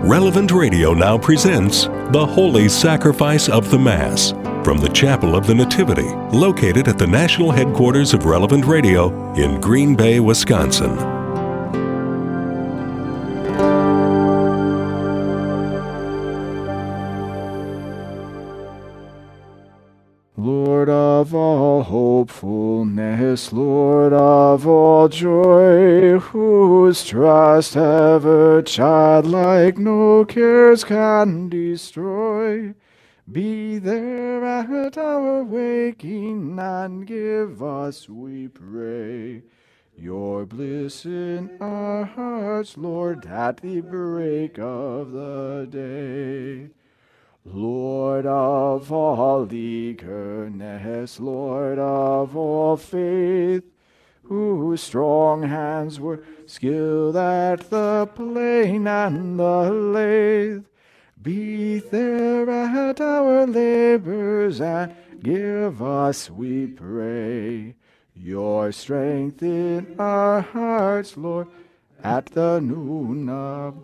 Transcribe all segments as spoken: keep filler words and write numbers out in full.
Relevant Radio now presents The Holy Sacrifice of the Mass from the Chapel of the Nativity, located at the national headquarters of Relevant Radio in Green Bay, Wisconsin. Lord of all hopefulness, Lord of all joy, whose trust ever childlike no cares can destroy, be there at our waking and give us, we pray, your bliss in our hearts, Lord, at the break of the day. Lord of all eagerness, Lord of all faith, whose strong hands were skilled at the plane and the lathe, be there at our labors and give us, we pray, your strength in our hearts, Lord, at the noon of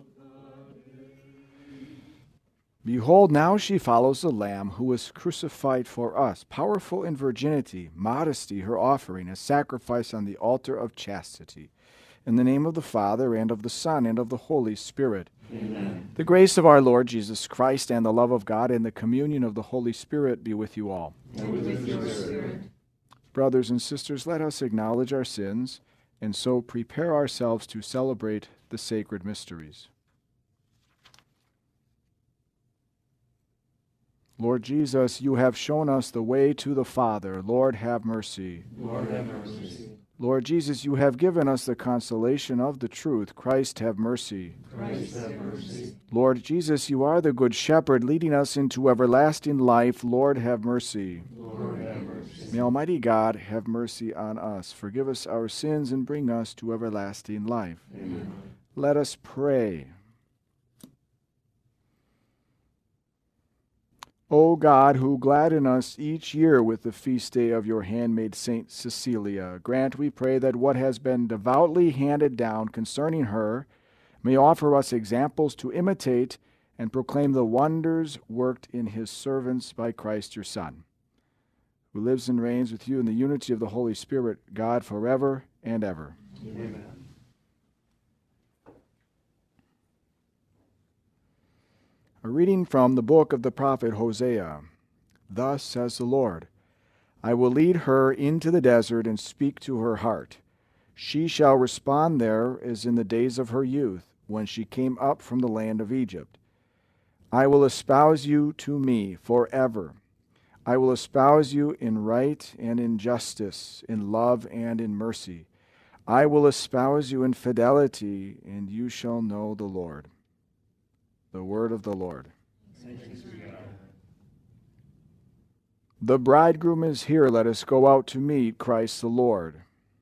Behold, now she follows the Lamb who was crucified for us, powerful in virginity, modesty her offering, a sacrifice on the altar of chastity. In the name of the Father, and of the Son, and of the Holy Spirit. Amen. The grace of our Lord Jesus Christ, and the love of God, and the communion of the Holy Spirit be with you all. And with your spirit. Brothers and sisters, let us acknowledge our sins, and so prepare ourselves to celebrate the sacred mysteries. Lord Jesus, you have shown us the way to the Father. Lord, have mercy. Lord, have mercy. Lord Jesus, you have given us the consolation of the truth. Christ, have mercy. Christ, have mercy. Lord Jesus, you are the good shepherd leading us into everlasting life. Lord, have mercy. Lord, have mercy. May Almighty God have mercy on us, forgive us our sins, and bring us to everlasting life. Amen. Let us pray. O God, who gladden us each year with the feast day of your handmaid Saint Cecilia, grant, we pray, that what has been devoutly handed down concerning her may offer us examples to imitate and proclaim the wonders worked in his servants by Christ your Son, who lives and reigns with you in the unity of the Holy Spirit, God, forever and ever. Amen. A reading from the book of the prophet Hosea. Thus says the Lord, I will lead her into the desert and speak to her heart. She shall respond there as in the days of her youth, when she came up from the land of Egypt. I will espouse you to me forever. I will espouse you in right and in justice, in love and in mercy. I will espouse you in fidelity, and you shall know the Lord. The word of the Lord. Thanks be God. The bridegroom is here. Let us go out to meet Christ the Lord.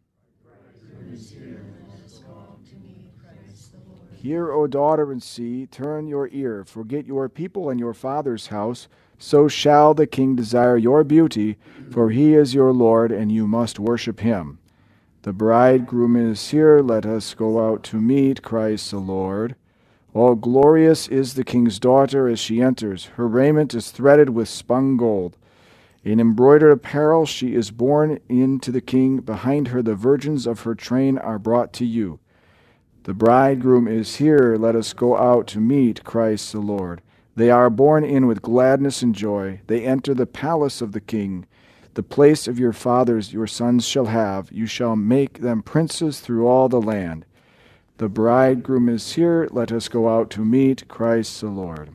Hear, O daughter, and see. Turn your ear. Forget your people and your father's house. So shall the king desire your beauty, for he is your Lord, and you must worship him. The bridegroom is here. Let us go out to meet Christ the Lord. All glorious is the king's daughter as she enters. Her raiment is threaded with spun gold. In embroidered apparel she is borne in to the king. Behind her the virgins of her train are brought to you. The bridegroom is here. Let us go out to meet Christ the Lord. They are borne in with gladness and joy. They enter the palace of the king. The place of your fathers your sons shall have. You shall make them princes through all the land. The bridegroom is here. Let us go out to meet Christ the Lord.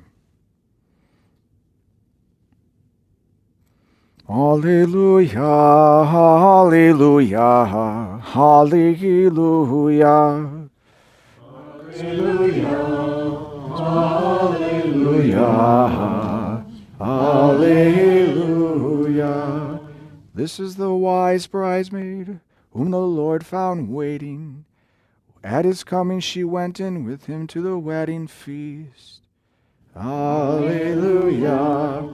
Alleluia, Alleluia, Alleluia. Alleluia. Alleluia, Alleluia. This is the wise bridesmaid whom the Lord found waiting. At his coming she went in with him to the wedding feast. Alleluia,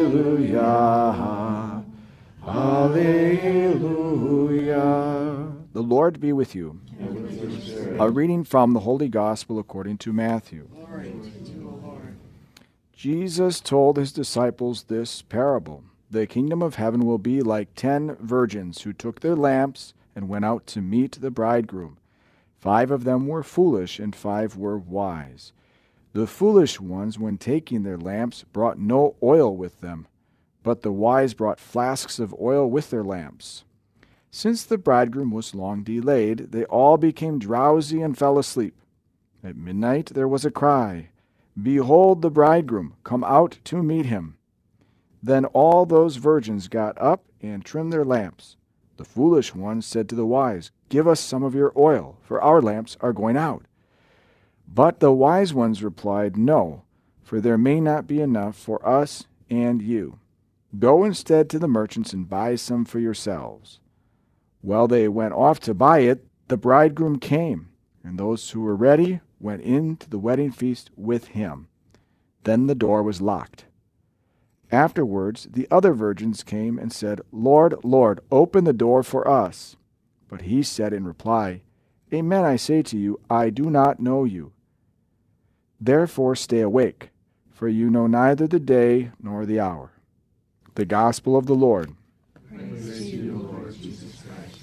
Alleluia, Alleluia. The Lord be with you. And with your spirit. A reading from the Holy Gospel according to Matthew. Glory to you, O Lord. Jesus told his disciples this parable. The kingdom of heaven will be like ten virgins who took their lamps and went out to meet the bridegroom. Five of them were foolish and five were wise. The foolish ones, when taking their lamps, brought no oil with them, but the wise brought flasks of oil with their lamps. Since the bridegroom was long delayed, they all became drowsy and fell asleep. At midnight there was a cry, "Behold the bridegroom, come out to meet him." Then all those virgins got up and trimmed their lamps. The foolish ones said to the wise, "Give us some of your oil, for our lamps are going out." But the wise ones replied, "No, for there may not be enough for us and you. Go instead to the merchants and buy some for yourselves." While they went off to buy it, the bridegroom came, and those who were ready went in to the wedding feast with him. Then the door was locked. Afterwards, the other virgins came and said, "Lord, Lord, open the door for us." But he said in reply, "Amen, I say to you, I do not know you. Therefore stay awake, for you know neither the day nor the hour." The Gospel of the Lord. Praise to you, Lord Jesus Christ.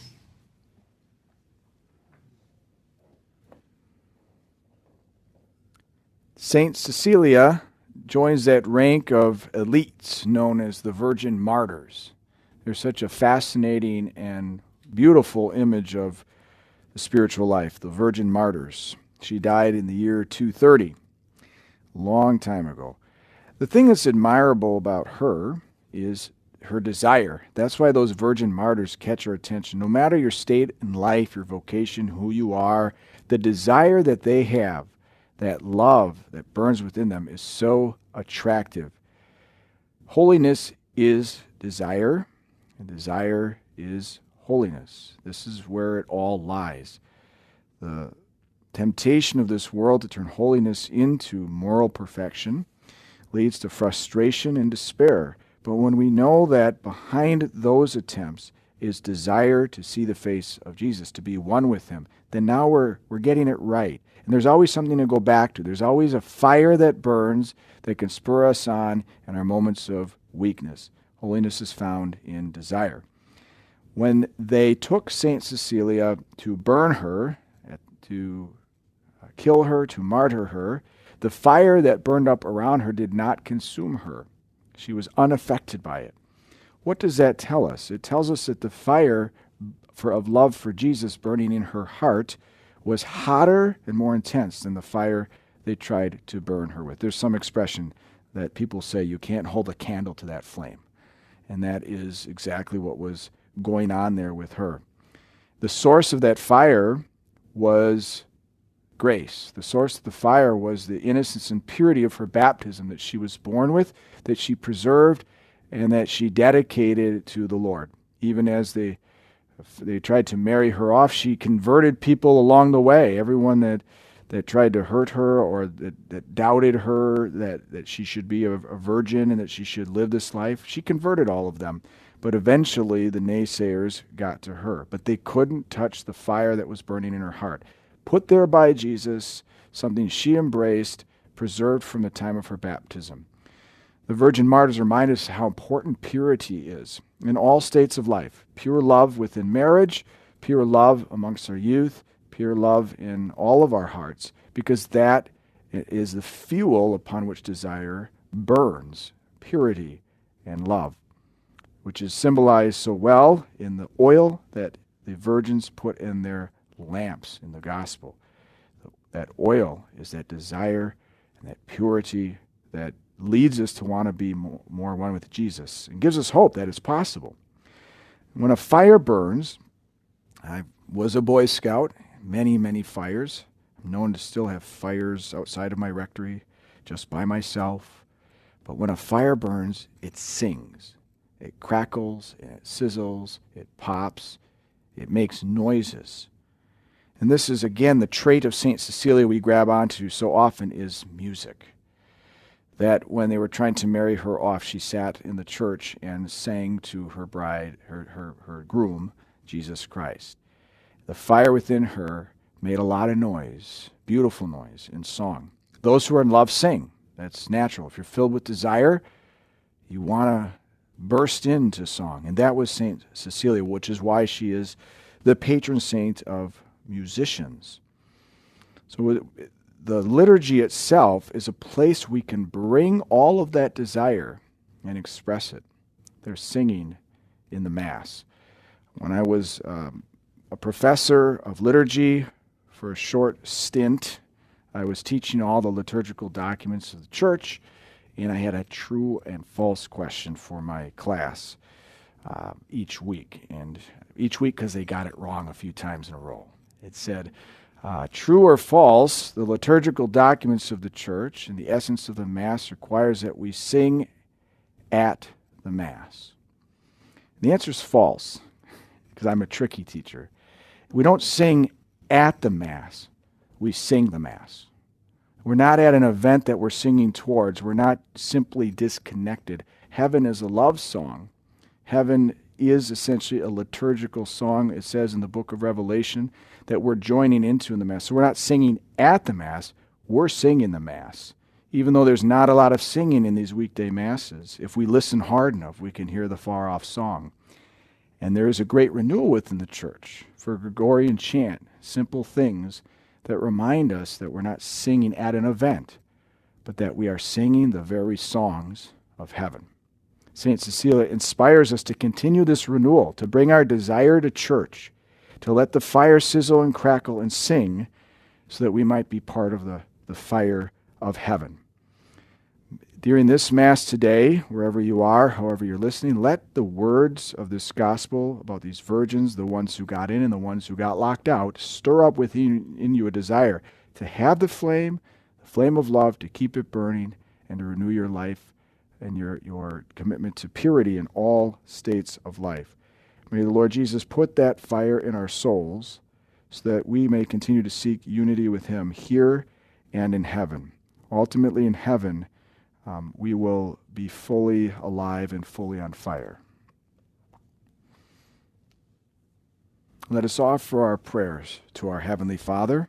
Saint Cecilia joins that rank of elites known as the Virgin Martyrs. There's such a fascinating and beautiful image of the spiritual life, the Virgin Martyrs. She died in the year two thirty, a long time ago. The thing that's admirable about her is her desire. That's why those Virgin Martyrs catch our attention. No matter your state in life, your vocation, who you are, the desire that they have, that love that burns within them, is so attractive. Holiness is desire, and desire is holiness. This is where it all lies. The temptation of this world to turn holiness into moral perfection leads to frustration and despair. But when we know that behind those attempts is desire to see the face of Jesus, to be one with him, then now we're we're getting it right. And there's always something to go back to. There's always a fire that burns that can spur us on in our moments of weakness. Holiness is found in desire. When they took Saint Cecilia to burn her, to kill her, to martyr her, the fire that burned up around her did not consume her. She was unaffected by it. What does that tell us? It tells us that the fire for, of love for Jesus burning in her heart was hotter and more intense than the fire they tried to burn her with. There's some expression that people say you can't hold a candle to that flame. And that is exactly what was going on there with her. The source of that fire was grace. The source of the fire was the innocence and purity of her baptism that she was born with, that she preserved, and that she dedicated to the Lord. Even as they they tried to marry her off, she converted people along the way. Everyone that, that tried to hurt her or that, that doubted her, that, that she should be a, a virgin and that she should live this life, she converted all of them. But eventually the naysayers got to her. But they couldn't touch the fire that was burning in her heart. Put there by Jesus, something she embraced, preserved from the time of her baptism. The Virgin Martyrs remind us how important purity is in all states of life. Pure love within marriage, pure love amongst our youth, pure love in all of our hearts, because that is the fuel upon which desire burns, purity and love, which is symbolized so well in the oil that the virgins put in their lamps in the gospel. That oil is that desire and that purity that leads us to want to be more, more one with Jesus and gives us hope that it's possible. When a fire burns, I was a Boy Scout, many, many fires. I'm known to still have fires outside of my rectory, just by myself. But when a fire burns, it sings. It crackles, and it sizzles, it pops, it makes noises. And this is, again, the trait of Saint Cecilia we grab onto so often is music. That when they were trying to marry her off, she sat in the church and sang to her bride, her, her, her groom, Jesus Christ. The fire within her made a lot of noise, beautiful noise in song. Those who are in love sing. That's natural. If you're filled with desire, you want to burst into song. And that was Saint Cecilia, which is why she is the patron saint of musicians. So the liturgy itself is a place we can bring all of that desire and express it. There's singing in the Mass. When I was um, a professor of liturgy for a short stint, I was teaching all the liturgical documents of the church, and I had a true and false question for my class uh, each week. And each week because they got it wrong a few times in a row. It said, uh, true or false, the liturgical documents of the church and the essence of the Mass requires that we sing at the Mass. And the answer is false, because I'm a tricky teacher. We don't sing at the Mass. We sing the Mass. We're not at an event that we're singing towards. We're not simply disconnected. Heaven is a love song. Heaven is essentially a liturgical song, it says in the book of Revelation, that we're joining into in the Mass. So we're not singing at the Mass, we're singing the Mass. Even though there's not a lot of singing in these weekday Masses, if we listen hard enough, we can hear the far-off song. And there is a great renewal within the church for Gregorian chant, simple things that remind us that we're not singing at an event, but that we are singing the very songs of heaven. Saint Cecilia inspires us to continue this renewal, to bring our desire to church, to let the fire sizzle and crackle and sing so that we might be part of the, the fire of heaven. During this Mass today, wherever you are, however you're listening, let the words of this gospel about these virgins, the ones who got in and the ones who got locked out, stir up within in you a desire to have the flame, the flame of love, to keep it burning and to renew your life and your, your commitment to purity in all states of life. May the Lord Jesus put that fire in our souls so that we may continue to seek unity with Him here and in heaven. Ultimately in heaven, um, we will be fully alive and fully on fire. Let us offer our prayers to our Heavenly Father.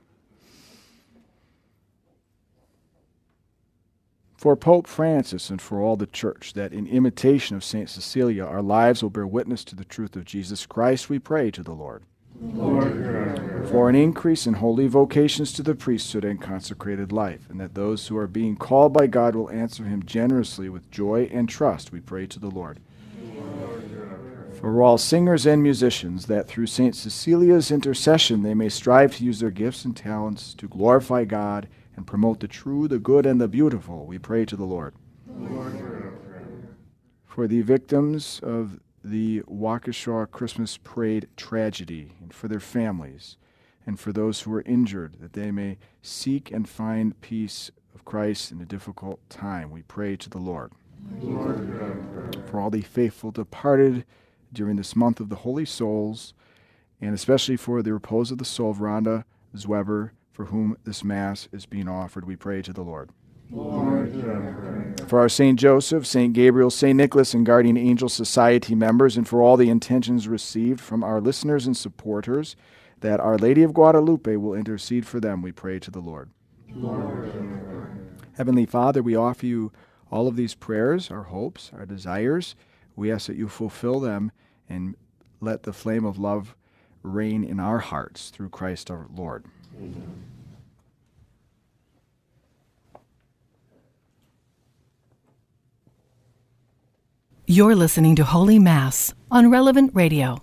For Pope Francis and for all the Church, that in imitation of Saint Cecilia, our lives will bear witness to the truth of Jesus Christ, we pray to the Lord. Lord, for an increase in holy vocations to the priesthood and consecrated life, and that those who are being called by God will answer Him generously with joy and trust, we pray to the Lord. Lord, for all singers and musicians, that through Saint Cecilia's intercession they may strive to use their gifts and talents to glorify God and promote the true, the good, and the beautiful, we pray to the Lord. Lord, for the victims of the Waukesha Christmas Parade tragedy, and for their families, and for those who are injured, that they may seek and find peace of Christ in a difficult time, we pray to the Lord. Lord, for all the faithful departed during this month of the Holy Souls, and especially for the repose of the soul of Rhonda Zweber, for whom this Mass is being offered, we pray to the Lord. Lord, for our Saint Joseph, Saint Gabriel, Saint Nicholas, and Guardian Angel Society members, and for all the intentions received from our listeners and supporters, that Our Lady of Guadalupe will intercede for them, we pray to the Lord. Lord, Heavenly Father, we offer you all of these prayers, our hopes, our desires. We ask that you fulfill them and let the flame of love reign in our hearts through Christ our Lord. Amen. You're listening to Holy Mass on Relevant Radio.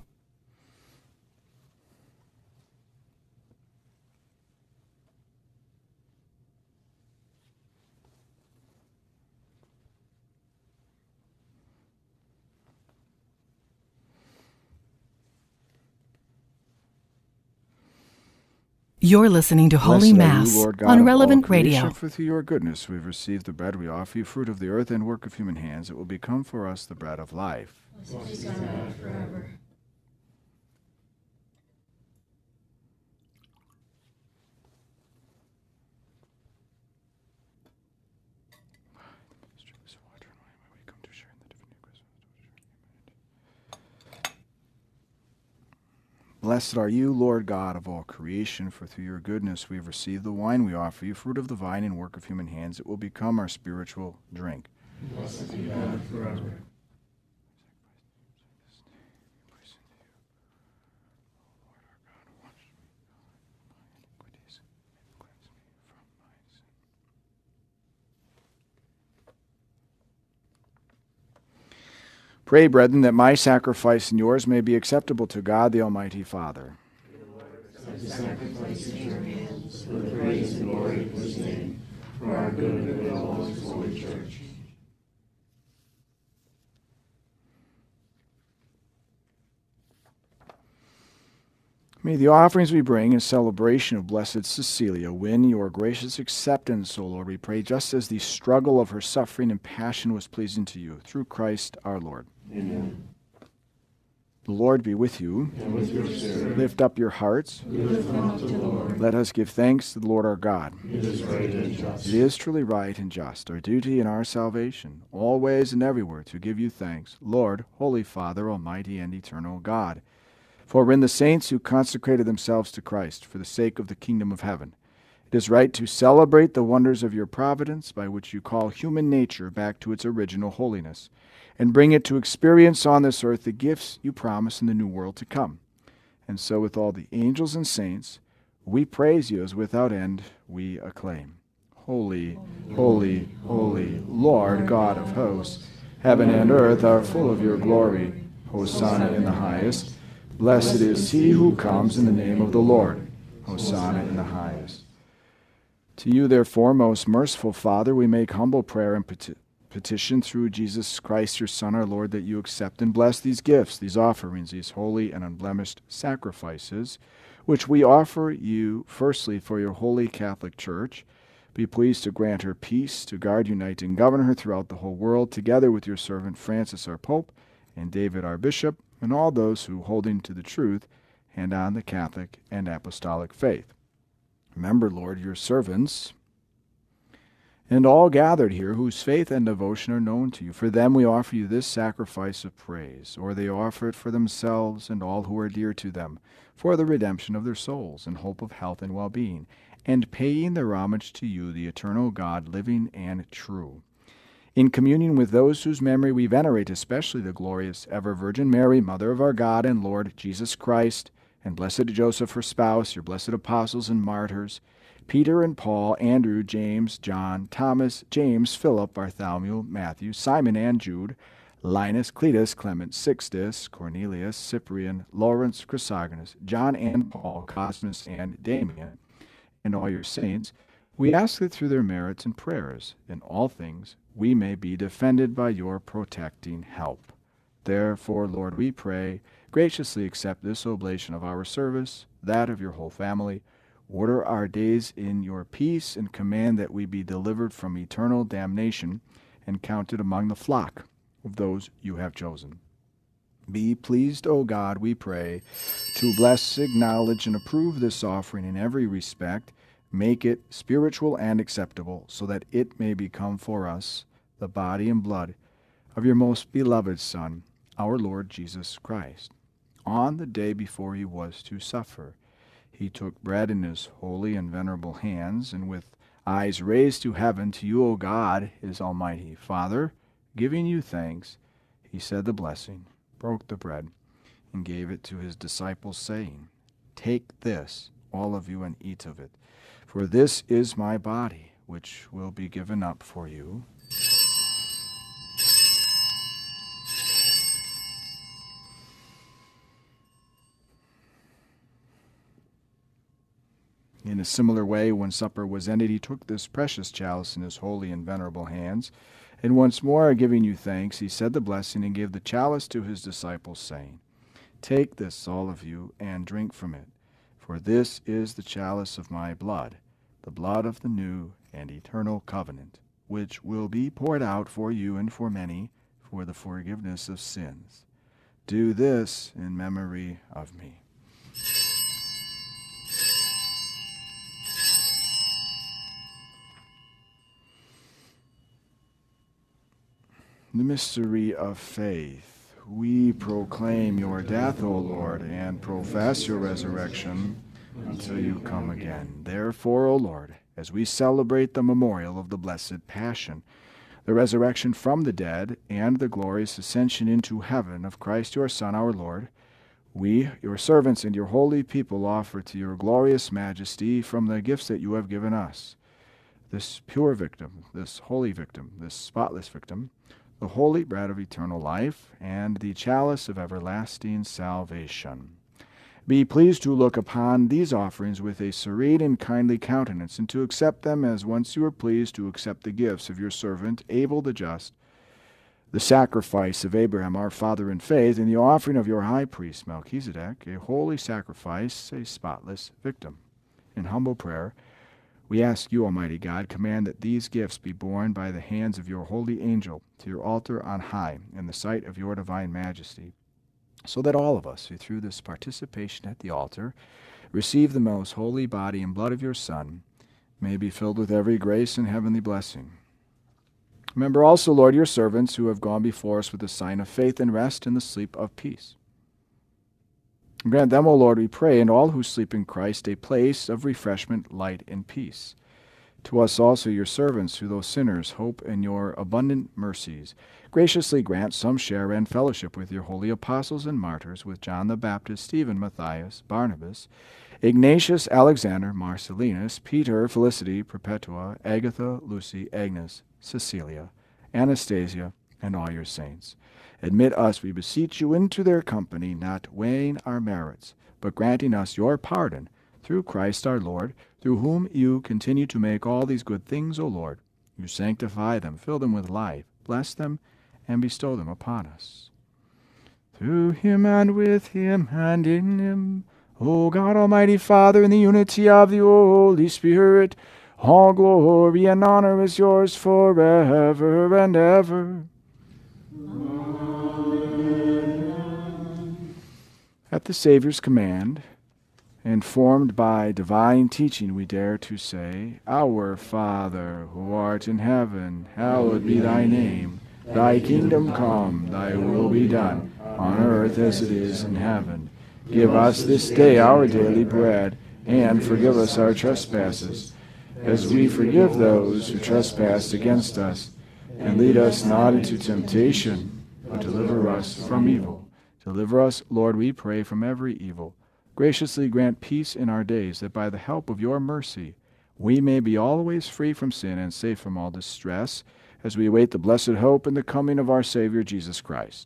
You're listening to Holy Blessed Mass you, Lord God on of Relevant all creation, Radio. for through your goodness we've received the bread. We offer you fruit of the earth and work of human hands. It will become for us the bread of life. Blessed be God forever. Blessed are you, Lord God of all creation, for through your goodness we have received the wine we offer you, fruit of the vine and work of human hands. It will become our spiritual drink. Blessed be God forever. Pray, brethren, that my sacrifice and yours may be acceptable to God, the Almighty Father. I sacrifice in your hands for the praise and glory of his name, for our good and the all of his holy church. May the offerings we bring in celebration of Blessed Cecilia win your gracious acceptance, O Lord, we pray, just as the struggle of her suffering and passion was pleasing to you, through Christ our Lord. Amen. The Lord be with you. And with your spirit. Lift up your hearts. We lift them up to the Lord. Let us give thanks to the Lord our God. It is right and just. It is truly right and just, our duty and our salvation, always and everywhere to give you thanks, Lord, Holy Father, Almighty and eternal God. For when the saints who consecrated themselves to Christ for the sake of the kingdom of heaven, it is right to celebrate the wonders of your providence by which you call human nature back to its original holiness, and bring it to experience on this earth the gifts you promise in the new world to come. And so with all the angels and saints, we praise you as without end we acclaim. Holy, holy, holy, Lord God of hosts, heaven and earth are full of your glory. Hosanna in the highest. Blessed is he who comes in the name of the Lord. Hosanna in the highest. To you, therefore, most merciful Father, we make humble prayer and peti- petition through Jesus Christ, your Son, our Lord, that you accept and bless these gifts, these offerings, these holy and unblemished sacrifices, which we offer you firstly for your holy Catholic Church. Be pleased to grant her peace, to guard, unite, and govern her throughout the whole world, together with your servant Francis, our Pope, and David, our Bishop, and all those who, holding to the truth, hand on the Catholic and Apostolic faith. Remember, Lord, your servants, and all gathered here whose faith and devotion are known to you. For them we offer you this sacrifice of praise, or they offer it for themselves and all who are dear to them, for the redemption of their souls and hope of health and well-being, and paying their homage to you, the eternal God, living and true. In communion with those whose memory we venerate, especially the glorious ever-Virgin Mary, Mother of our God and Lord Jesus Christ, and blessed Joseph, her spouse, your blessed apostles and martyrs, Peter and Paul, Andrew, James, John, Thomas, James, Philip, Bartholomew, Matthew, Simon and Jude, Linus, Cletus, Clement, Sixtus, Cornelius, Cyprian, Lawrence, Chrysogonus, John and Paul, Cosmas and Damian, and all your saints, we ask that through their merits and prayers, in all things, we may be defended by your protecting help. Therefore, Lord, we pray, graciously accept this oblation of our service, that of your whole family. Order our days in your peace, and command that we be delivered from eternal damnation and counted among the flock of those you have chosen. Be pleased, O God, we pray, to bless, acknowledge, and approve this offering in every respect. Make it spiritual and acceptable, so that it may become for us the body and blood of your most beloved Son, our Lord Jesus Christ. On the day before he was to suffer, he took bread in his holy and venerable hands, and with eyes raised to heaven, to you, O God, his almighty Father, giving you thanks, he said the blessing, broke the bread, and gave it to his disciples, saying, Take this, all of you, and eat of it, for this is my body, which will be given up for you. In a similar way, when supper was ended, he took this precious chalice in his holy and venerable hands, and once more giving you thanks, he said the blessing and gave the chalice to his disciples, saying, Take this, all of you, and drink from it, for this is the chalice of my blood, the blood of the new and eternal covenant, which will be poured out for you and for many for the forgiveness of sins. Do this in memory of me. The mystery of faith. we proclaim your death, O Lord, and profess your resurrection until you come again. Therefore, O Lord, as we celebrate the memorial of the blessed Passion, the resurrection from the dead, and the glorious ascension into heaven of Christ your Son, our Lord, we, your servants and your holy people, offer to your glorious majesty from the gifts that you have given us this pure victim, this holy victim, this spotless victim, the holy bread of eternal life, and the chalice of everlasting salvation. Be pleased to look upon these offerings with a serene and kindly countenance, and to accept them as once you were pleased to accept the gifts of your servant Abel the just, the sacrifice of Abraham our father in faith, and the offering of your high priest Melchizedek, a holy sacrifice, a spotless victim. In humble prayer, we ask you, Almighty God, command that these gifts be borne by the hands of your holy angel to your altar on high in the sight of your divine majesty, so that all of us who through this participation at the altar receive the most holy body and blood of your Son may be filled with every grace and heavenly blessing. Remember also, Lord, your servants who have gone before us with the sign of faith and rest in the sleep of peace. Grant them, O Lord, we pray, and all who sleep in Christ, a place of refreshment, light, and peace. To us also, your servants, who though sinners, hope in your abundant mercies, graciously grant some share and fellowship with your holy apostles and martyrs, with John the Baptist, Stephen, Matthias, Barnabas, Ignatius, Alexander, Marcellinus, Peter, Felicity, Perpetua, Agatha, Lucy, Agnes, Cecilia, Anastasia, and all your saints. Admit us, we beseech you, into their company, not weighing our merits, but granting us your pardon, through Christ our Lord, through whom you continue to make all these good things, O Lord. You sanctify them, fill them with life, bless them, and bestow them upon us. Through him and with him and in him, O God, Almighty Father, in the unity of the Holy Spirit, all glory and honor is yours forever and ever. Amen. At the Savior's command, informed by divine teaching, we dare to say, Our Father, who art in heaven, hallowed be thy name. Thy kingdom come, thy will be done, on earth as it is in heaven. Give us this day our daily bread, and forgive us our trespasses, as we forgive those who trespass against us. And lead us not into temptation, but deliver us from evil. Deliver us, Lord, we pray, from every evil. Graciously grant peace in our days, that by the help of your mercy we may be always free from sin and safe from all distress, as we await the blessed hope and the coming of our Savior Jesus Christ.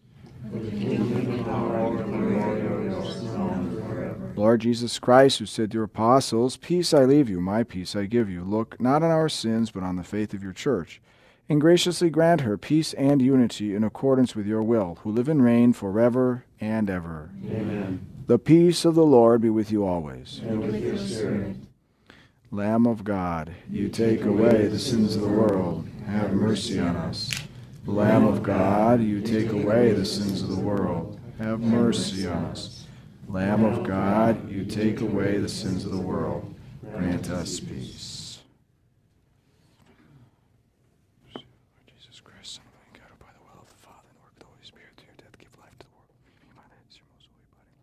Lord Jesus Christ, who said to your apostles, Peace I leave you, my peace I give you, look not on our sins, but on the faith of your church, and graciously grant her peace and unity in accordance with your will, who live and reign forever and ever. Amen. The peace of the Lord be with you always. And with your spirit. Lamb of God, you take away the sins of the world. Have mercy on us. Lamb of God, you take away the sins of the world. Have mercy on us. Lamb of God, you take away the sins of the world. Grant us peace. Jesus Christ, Son of the living God, who by the will of the Father and the work of the Holy Spirit, through your death, give life to the world. Give my life, your most holy body.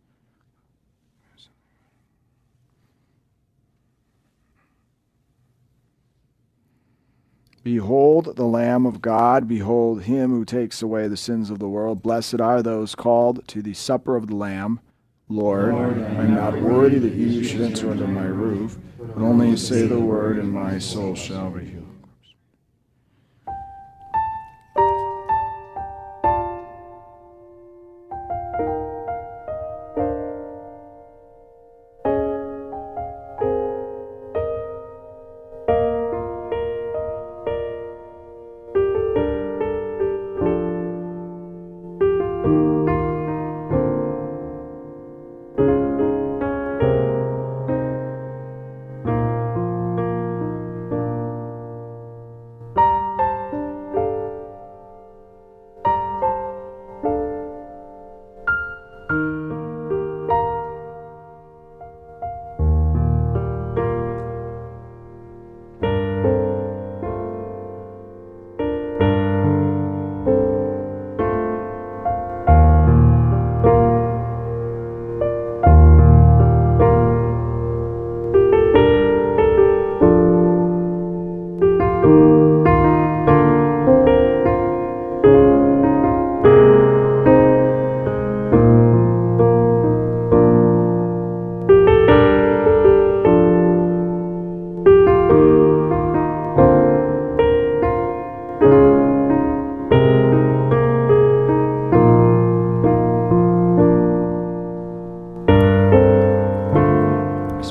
Behold the Lamb of God, behold him who takes away the sins of the world. Blessed are those called to the supper of the Lamb. Lord, Lord I am not worthy that you should enter under my roof, but only say the word, and my soul shall be healed.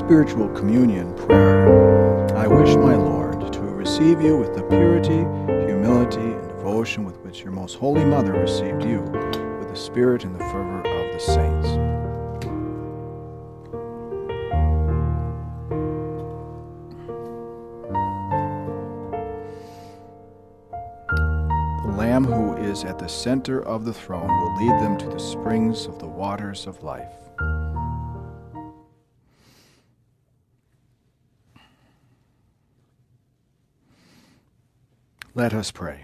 Spiritual Communion Prayer. I wish, my Lord, to receive you with the purity, humility, and devotion with which your most holy Mother received you, with the spirit and the fervor of the saints. The Lamb who is at the center of the throne will lead them to the springs of the waters of life. Let us pray.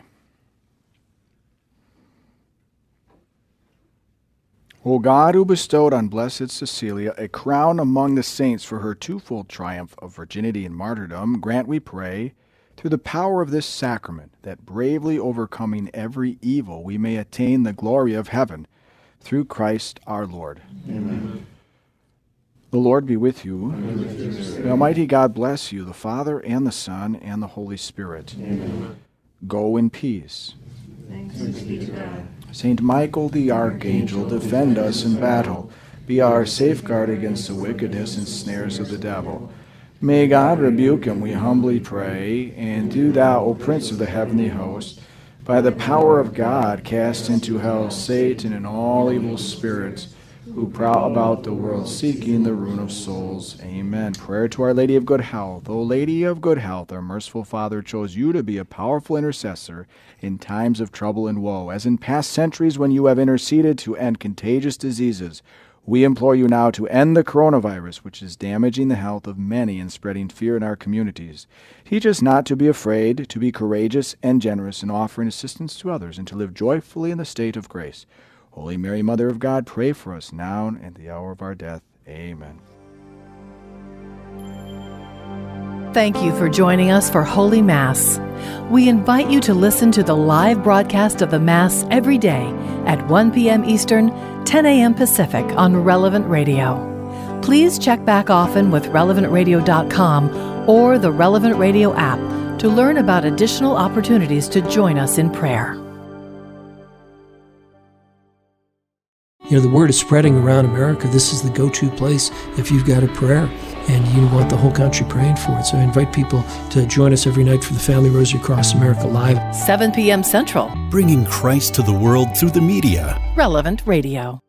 O God, who bestowed on Blessed Cecilia a crown among the saints for her twofold triumph of virginity and martyrdom, grant, we pray, through the power of this sacrament, that bravely overcoming every evil we may attain the glory of heaven, through Christ our Lord. Amen. The Lord be with you. And with you, the Almighty God bless you, the Father, and the Son, and the Holy Spirit. Amen. Go in peace. Thanks be to God. Saint Michael the Archangel, defend us in battle. Be our safeguard against the wickedness and snares of the devil. May God rebuke him, we humbly pray. And do thou, O Prince of the heavenly host, by the power of God, cast into hell Satan and all evil spirits who prowl about the world seeking the ruin of souls. Amen. Prayer to Our Lady of Good Health. O Lady of Good Health, our merciful Father chose you to be a powerful intercessor in times of trouble and woe. As in past centuries when you have interceded to end contagious diseases, we implore you now to end the coronavirus, which is damaging the health of many and spreading fear in our communities. Teach us not to be afraid, to be courageous and generous in offering assistance to others, and to live joyfully in the state of grace. Holy Mary, Mother of God, pray for us now and at the hour of our death. Amen. Thank you for joining us for Holy Mass. We invite you to listen to the live broadcast of the Mass every day at one p.m. Eastern, ten a.m. Pacific on Relevant Radio. Please check back often with relevant radio dot com or the Relevant Radio app to learn about additional opportunities to join us in prayer. You know, the word is spreading around America. This is the go-to place if you've got a prayer and you want the whole country praying for it. So I invite people to join us every night for the Family Rosary Across America Live. seven p.m. Central. Bringing Christ to the world through the media. Relevant Radio.